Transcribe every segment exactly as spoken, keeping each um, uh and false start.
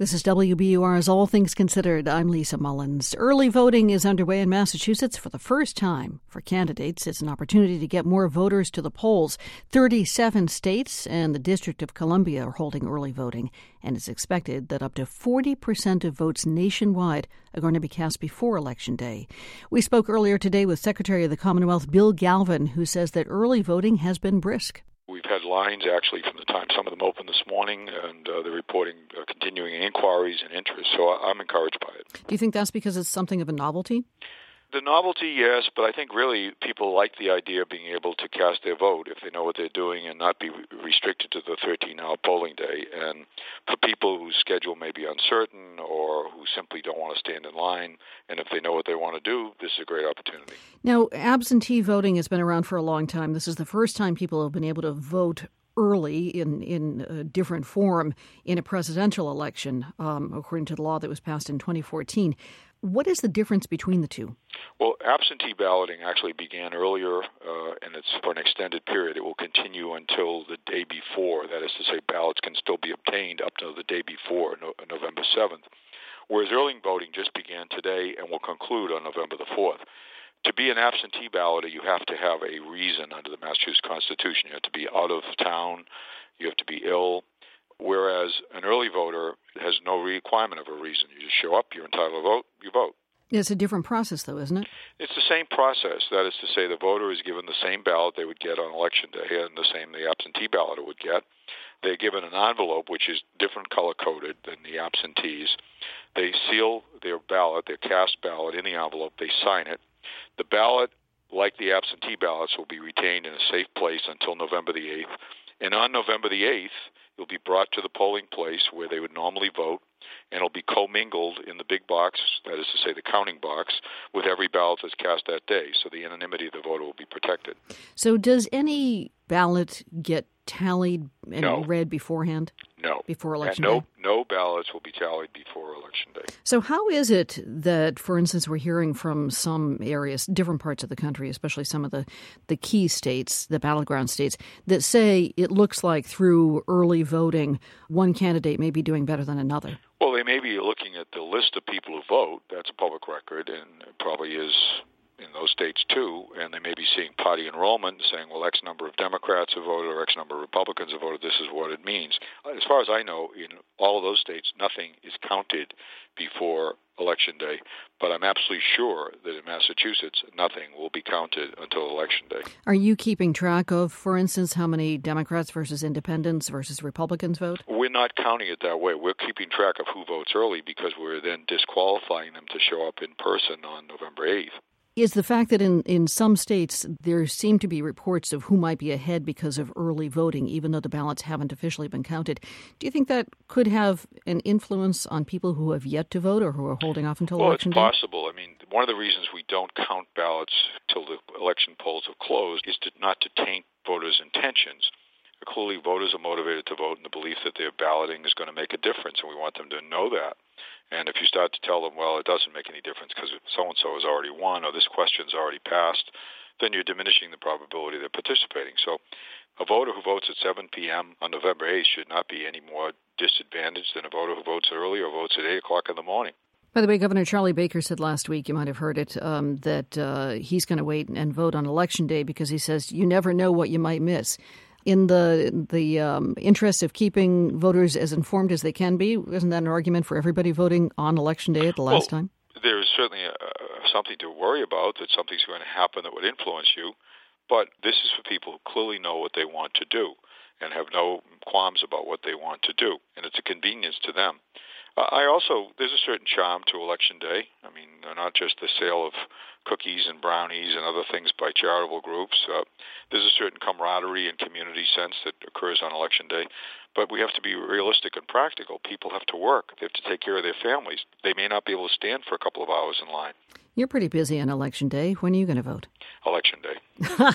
This is W B U R's All Things Considered. I'm Lisa Mullins. Early voting is underway in Massachusetts for the first time. For candidates, it's an opportunity to get more voters to the polls. thirty-seven states and the District of Columbia are holding early voting, and it's expected that up to forty percent of votes nationwide are going to be cast before Election Day. We spoke earlier today with Secretary of the Commonwealth Bill Galvin, who says that early voting has been brisk. We've had lines actually from the time some of them opened this morning, and uh, they're reporting uh, continuing inquiries and interest, so I'm encouraged by it. Do you think that's because it's something of a novelty? The novelty, yes, but I think really people like the idea of being able to cast their vote if they know what they're doing and not be restricted to the thirteen-hour polling day. And for people whose schedule may be uncertain or who simply don't want to stand in line, and if they know what they want to do, this is a great opportunity. Now, absentee voting has been around for a long time. This is the first time people have been able to vote early in, in a different form in a presidential election, um, according to the law that was passed in twenty fourteen. What is the difference between the two? Well, absentee balloting actually began earlier, uh, and it's for an extended period. It will continue until the day before. That is to say, ballots can still be obtained up to the day before, no, November seventh. Whereas early voting just began today and will conclude on November the fourth. To be an absentee balloter, you have to have a reason under the Massachusetts Constitution. You have to be out of town. You have to be ill. Whereas an early voter has no requirement of a reason. You just show up, you're entitled to vote, you vote. It's a different process, though, isn't it? It's the same process. That is to say, the voter is given the same ballot they would get on Election Day and the same the absentee balloter would get. They're given an envelope, which is different color-coded than the absentees. They seal their ballot, their cast ballot, in the envelope. They sign it. The ballot, like the absentee ballots, will be retained in a safe place until November the eighth. And on November the eighth, it'll be brought to the polling place where they would normally vote, and it'll be commingled in the big box, that is to say the counting box, with every ballot that's cast that day. So the anonymity of the voter will be protected. So does any ballot get tallied and no. read beforehand? No. Before Election and no, Day? No ballots will be tallied before Election Day. So how is it that, for instance, we're hearing from some areas, different parts of the country, especially some of the, the key states, the battleground states, that say it looks like through early voting, one candidate may be doing better than another? Well, they may be looking at the list of people who vote. That's a public record, and it probably is in those states too, and they may be seeing party enrollment and saying, well, X number of Democrats have voted or X number of Republicans have voted, this is what it means. As far as I know, in all of those states, nothing is counted before Election Day, but I'm absolutely sure that in Massachusetts, nothing will be counted until Election Day. Are you keeping track of, for instance, how many Democrats versus Independents versus Republicans vote? We're not counting it that way. We're keeping track of who votes early because we're then disqualifying them to show up in person on November eighth. Is the fact that in, in some states there seem to be reports of who might be ahead because of early voting, even though the ballots haven't officially been counted, do you think that could have an influence on people who have yet to vote or who are holding off until well, Election Day? Well, it's possible. I mean, one of the reasons we don't count ballots till the election polls have closed is to not to taint voters' intentions. Clearly, voters are motivated to vote in the belief that their balloting is going to make a difference, and we want them to know that. And if you start to tell them, well, it doesn't make any difference because so-and-so has already won or this question's already passed, then you're diminishing the probability they're participating. So a voter who votes at seven p.m. on November eighth should not be any more disadvantaged than a voter who votes early or votes at eight o'clock in the morning. By the way, Governor Charlie Baker said last week, you might have heard it, um, that uh, he's going to wait and vote on Election Day because he says you never know what you might miss. In the the um, interest of keeping voters as informed as they can be, isn't that an argument for everybody voting on Election Day at the last well, time? There is certainly a, something to worry about, that something's going to happen that would influence you, but this is for people who clearly know what they want to do and have no qualms about what they want to do, and it's a convenience to them. Uh, I also, there's a certain charm to Election Day. I mean, not just the sale of cookies and brownies and other things by charitable groups. Uh, there's a certain camaraderie and community sense that occurs on Election Day. But we have to be realistic and practical. People have to work. They have to take care of their families. They may not be able to stand for a couple of hours in line. You're pretty busy on Election Day. When are you going to vote? Election Day.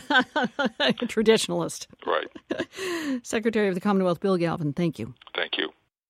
Traditionalist. Right. Secretary of the Commonwealth Bill Galvin, thank you. Thank you.